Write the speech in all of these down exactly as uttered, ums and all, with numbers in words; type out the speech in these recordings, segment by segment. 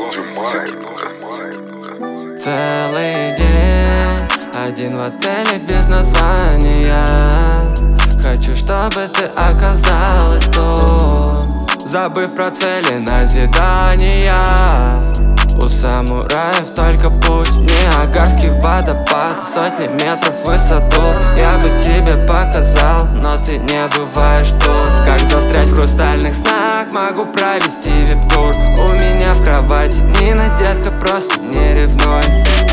Целый день один в отеле без названия. Хочу, чтобы ты оказалась тут, забыв про цели назидания. У самураев только путь, Ниагарский водопад, сотни метров в высоту. Я бы тебе показал, но ты не бываешь тут. Как застрять в хрустальных снах, могу провести вип-тур. У меня в кровати Нина, детка, просто не ревнуй.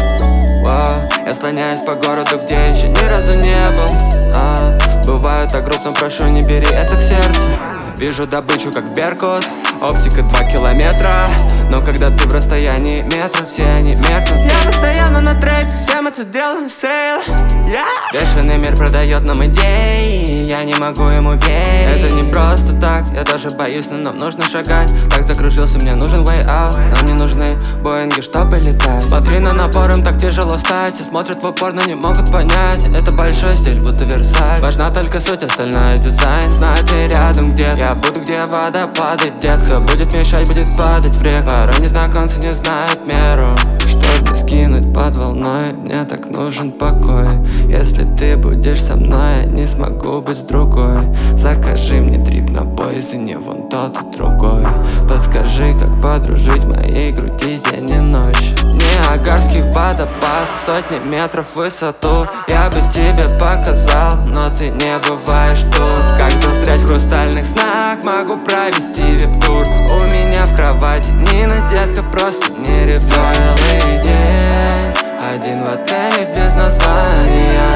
Воу, я слоняюсь по городу, где еще ни разу не был. а, Бываю так груб, но прошу, не бери это к сердцу. Вижу добычу, как беркут, оптика два километра. Но когда ты в расстоянии метра, все они меркнут. Я постоянно на трэпе, все мы тут делаем сейл. yeah. Бешеный мир продает нам идеи, я не могу ему верить. Это не просто так, я даже боюсь, но нам нужно шагать. Так закружился, мне нужен way out. Нам не нужны боинги, чтобы летать. Смотри на напор, им так тяжело стать. Все смотрят в упор, но не могут понять. Это большой стиль, будто Версаль. Важна только суть, остальное дизайн. Знаете, рядом где-то я буду, где вода падает, детка. Будет мешать, будет падать в реку. Порой незнакомцы не знают меру. Чтоб не скинуть под волной, мне так нужен покой. Если ты будешь со мной, я не смогу быть с другой. Закажи мне трип на пояс, и не вон тот и другой. Подскажи, как подружить в моей груди день и ночь. Ниагарский водопад, сотни метров в высоту. Я бы тебе показал, но ты не бываешь тут. Как застрять в хрустальных снах, могу провести вип-тур. У меня в кровати Нина, детка, просто не ревнуй. Целый день один в отеле без названия.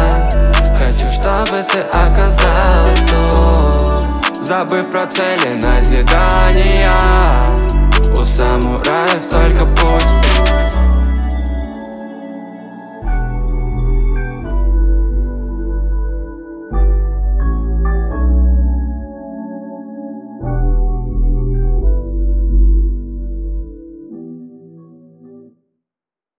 Хочу, чтобы ты оказалась тут, забыв про цели назидания. У самураев только путь.